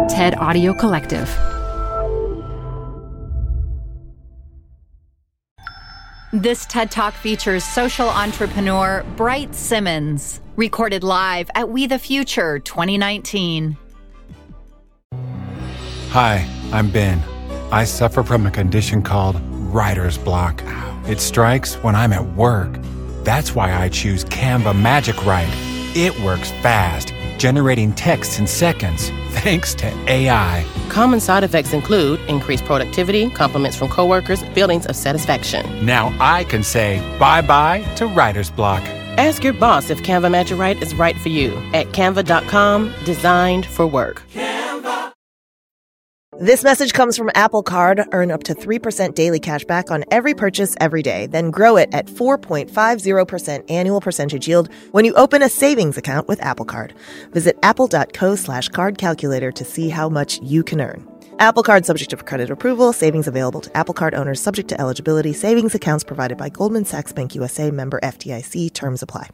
TED Audio Collective. This TED Talk features social entrepreneur Bright Simmons, recorded live at We the Future 2019. Hi, I'm Ben. I suffer from a condition called writer's block. It strikes when I'm at work. That's why I choose Canva Magic Write. It works fast, generating text in seconds, thanks to AI. Common side effects include increased productivity, compliments from coworkers, feelings of satisfaction. Now I can say bye-bye to writer's block. Ask your boss if Canva Magic Write is right for you at canva.com, designed for work. This message comes from Apple Card. Earn up to 3% daily cash back on every purchase every day. Then grow it at 4.50% annual percentage yield when you open a savings account with Apple Card. Visit apple.co/card calculator to see how much you can earn. Apple Card subject to credit approval. Savings available to Apple Card owners subject to eligibility. Savings accounts provided by Goldman Sachs Bank USA, member FDIC. Terms apply.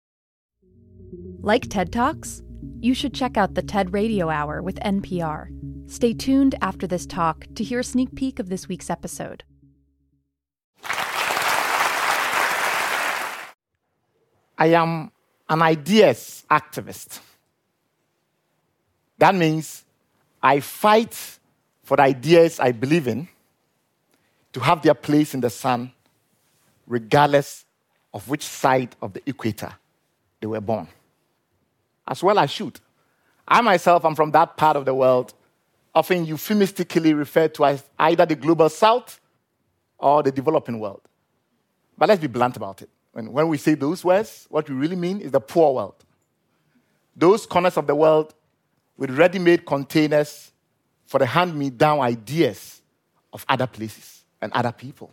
Like TED Talks? You should check out the TED Radio Hour with NPR. Stay tuned after this talk to hear a sneak peek of this week's episode. I am an ideas activist. That means I fight for the ideas I believe in to have their place in the sun, regardless of which side of the equator they were born. As well, I should. I myself am from that part of the world often euphemistically referred to as either the global south or the developing world. But let's be blunt about it. When we say those words, what we really mean is the poor world. Those corners of the world with ready-made containers for the hand-me-down ideas of other places and other people.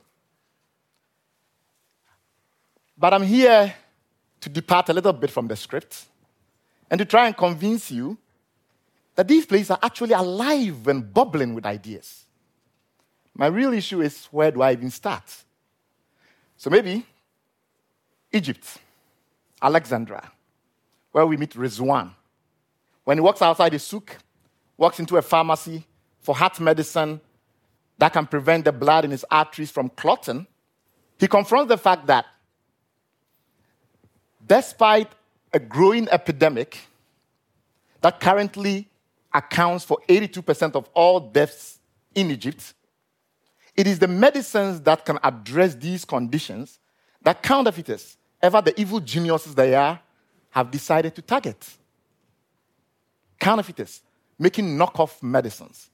But I'm here to depart a little bit from the script and to try and convince you that these places are actually alive and bubbling with ideas. My real issue is, where do I even start? So maybe Egypt, Alexandria, where we meet Rizwan. When he walks outside the souk, walks into a pharmacy for heart medicine that can prevent the blood in his arteries from clotting, he confronts the fact that despite a growing epidemic that currently accounts for 82% of all deaths in Egypt, it is the medicines that can address these conditions that counterfeiters, ever the evil geniuses they are, have decided to target. Counterfeiters making knockoff medicines.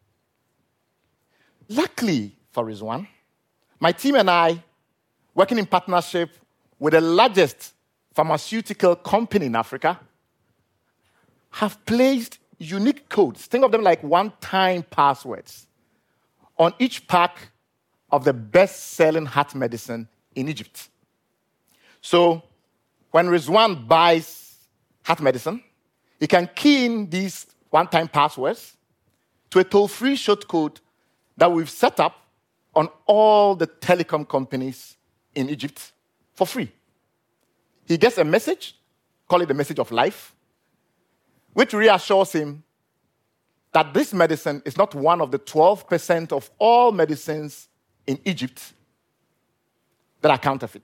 Luckily for Rizwan, my team and I, working in partnership with the largest pharmaceutical company in Africa, have placed unique codes, think of them like one-time passwords, on each pack of the best-selling heart medicine in Egypt. So when Rizwan buys heart medicine, he can key in these one-time passwords to a toll-free short code that we've set up on all the telecom companies in Egypt for free. He gets a message, call it the message of life, which reassures him that this medicine is not one of the 12% of all medicines in Egypt that are counterfeit.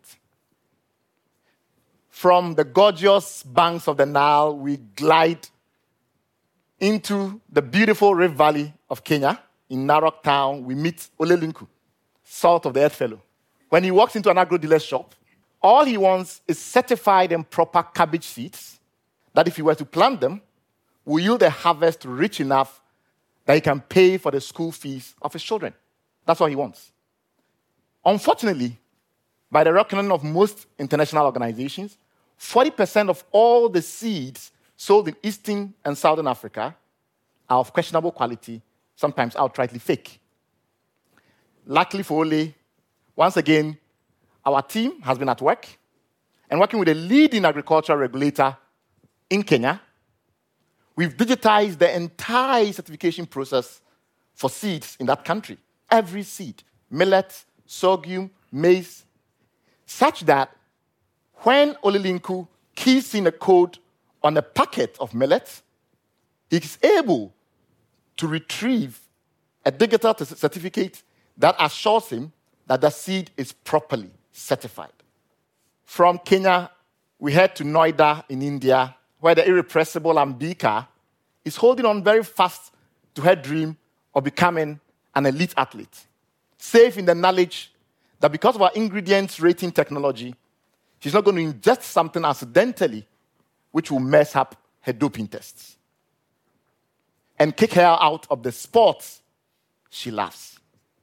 From the gorgeous banks of the Nile, we glide into the beautiful Rift Valley of Kenya. In Narok town, we meet Olelinku, salt of the earth fellow. When he walks into an agro-dealer's shop, all he wants is certified and proper cabbage seeds that if he were to plant them, will yield a harvest rich enough that he can pay for the school fees of his children. That's what he wants. Unfortunately, by the reckoning of most international organizations, 40% of all the seeds sold in Eastern and Southern Africa are of questionable quality, sometimes outrightly fake. Luckily for Ole, once again, our team has been at work and working with a leading agricultural regulator in Kenya. We've digitized the entire certification process for seeds in that country. Every seed, millet, sorghum, maize, such that when Olelinku keys in a code on a packet of millet, he is able to retrieve a digital certificate that assures him that the seed is properly certified. From Kenya, we head to Noida in India, where the irrepressible Ambika is holding on very fast to her dream of becoming an elite athlete, safe in the knowledge that because of our ingredients rating technology, she's not going to ingest something accidentally which will mess up her doping tests and kick her out of the sports she loves.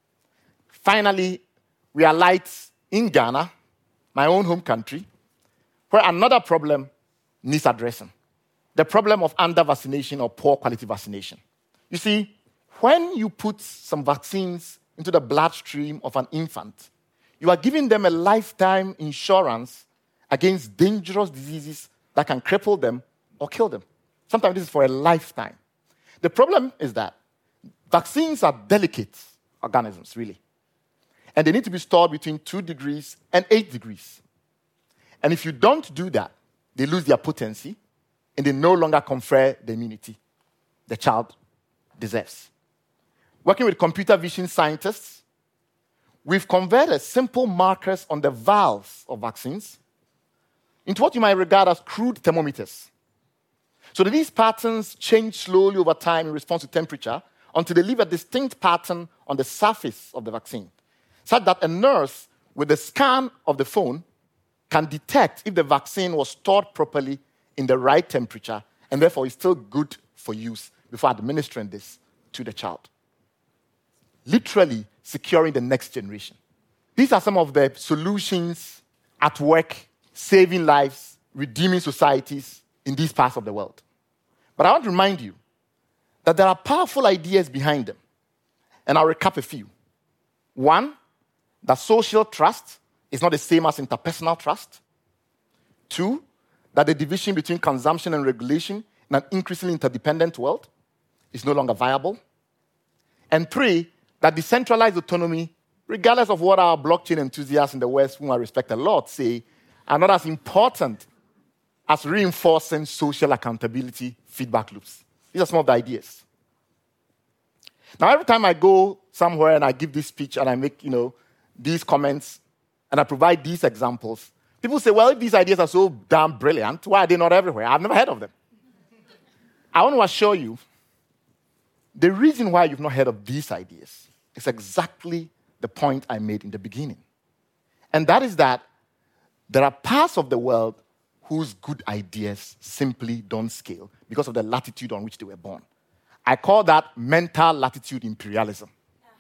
Finally, we are lights in Ghana, my own home country, where another problem needs addressing: the problem of under-vaccination or poor quality vaccination. You see, when you put some vaccines into the bloodstream of an infant, you are giving them a lifetime insurance against dangerous diseases that can cripple them or kill them. Sometimes this is for a lifetime. The problem is that vaccines are delicate organisms, really. And they need to be stored between 2 degrees and 8 degrees. And if you don't do that, they lose their potency and they no longer confer the immunity the child deserves. Working with computer vision scientists, we've converted simple markers on the valves of vaccines into what you might regard as crude thermometers. So that these patterns change slowly over time in response to temperature until they leave a distinct pattern on the surface of the vaccine, such that a nurse with a scan of the phone can detect if the vaccine was stored properly in the right temperature and therefore is still good for use before administering this to the child. Literally securing the next generation. These are some of the solutions at work, saving lives, redeeming societies in these parts of the world. But I want to remind you that there are powerful ideas behind them. And I'll recap a few. One, that social trust is not the same as interpersonal trust. 2, that the division between consumption and regulation in an increasingly interdependent world is no longer viable. And 3, that decentralized autonomy, regardless of what our blockchain enthusiasts in the West, whom I respect a lot, say, are not as important as reinforcing social accountability feedback loops. These are some of the ideas. Now, every time I go somewhere and I give this speech and I make, these comments and I provide these examples, people say, well, if these ideas are so damn brilliant, why are they not everywhere? I've never heard of them. I want to assure you, the reason why you've not heard of these ideas is exactly the point I made in the beginning. And that is that there are parts of the world whose good ideas simply don't scale because of the latitude on which they were born. I call that mental latitude imperialism.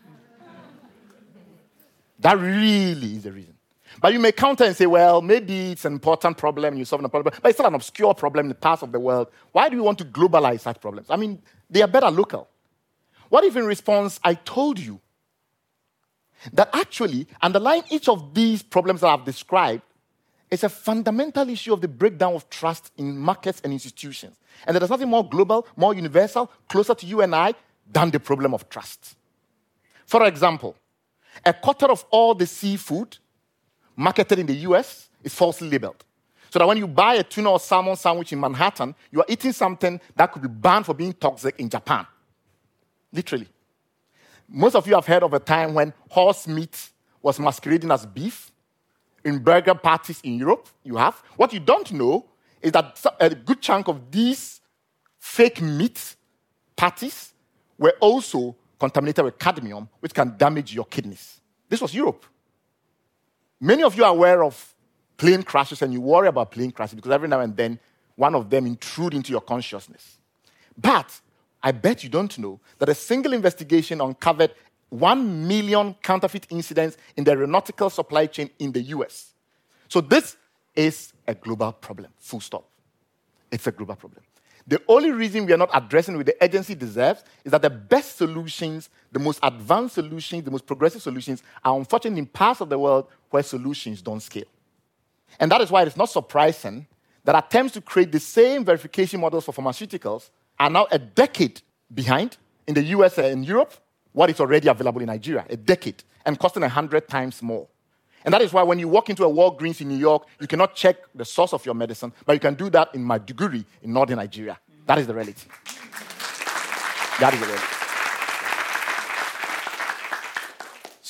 That really is the reason. But you may counter and say, well, maybe it's an important problem, you're solving a problem, but it's still an obscure problem in the parts of the world. Why do we want to globalize such problems? I mean, they are better local. What if in response I told you that actually underlying each of these problems that I've described is a fundamental issue of the breakdown of trust in markets and institutions. And there's nothing more global, more universal, closer to you and I than the problem of trust. For example, 1/4 of all the seafood marketed in the US is falsely labeled. So that when you buy a tuna or salmon sandwich in Manhattan, you are eating something that could be banned for being toxic in Japan. Literally. Most of you have heard of a time when horse meat was masquerading as beef in burger parties in Europe. You have. What you don't know is that a good chunk of these fake meat patties were also contaminated with cadmium, which can damage your kidneys. This was Europe. Many of you are aware of plane crashes, and you worry about plane crashes because every now and then one of them intrudes into your consciousness. But I bet you don't know that a single investigation uncovered 1 million counterfeit incidents in the aeronautical supply chain in the US. So this is a global problem, full stop. It's a global problem. The only reason we are not addressing it with the urgency it deserves is that the best solutions, the most advanced solutions, the most progressive solutions are unfortunately in parts of the world where solutions don't scale. And that is why it's not surprising that attempts to create the same verification models for pharmaceuticals are now a decade behind in the US and Europe what is already available in Nigeria, a decade, and costing 100 times more. And that is why when you walk into a Walgreens in New York, you cannot check the source of your medicine, but you can do that in Maiduguri in northern Nigeria. That is the reality. That is the reality.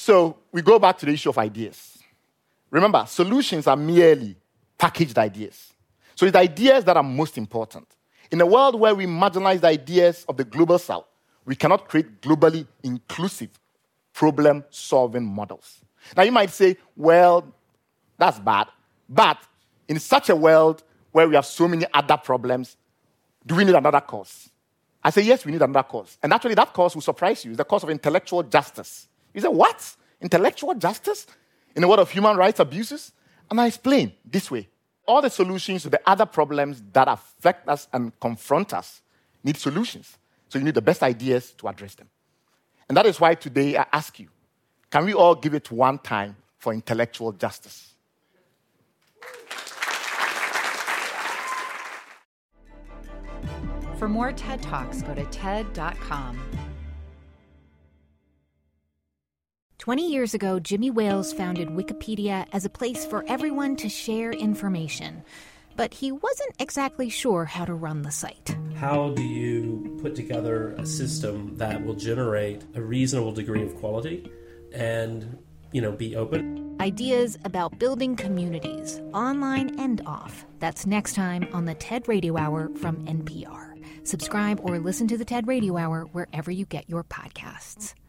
So we go back to the issue of ideas. Remember, solutions are merely packaged ideas. So it's the ideas that are most important. In a world where we marginalize the ideas of the global south, we cannot create globally inclusive problem-solving models. Now you might say, well, that's bad. But in such a world where we have so many other problems, do we need another cause? I say, yes, we need another cause. And actually, that cause will surprise you. It's the cause of intellectual justice. You say, what? Intellectual justice? In the world of human rights abuses? And I explain this way. All the solutions to the other problems that affect us and confront us need solutions. So you need the best ideas to address them. And that is why today I ask you, can we all give it one time for intellectual justice? For more TED Talks, go to TED.com. 20 years ago, Jimmy Wales founded Wikipedia as a place for everyone to share information. But he wasn't exactly sure how to run the site. How do you put together a system that will generate a reasonable degree of quality and, be open? Ideas about building communities, online and off. That's next time on the TED Radio Hour from NPR. Subscribe or listen to the TED Radio Hour wherever you get your podcasts.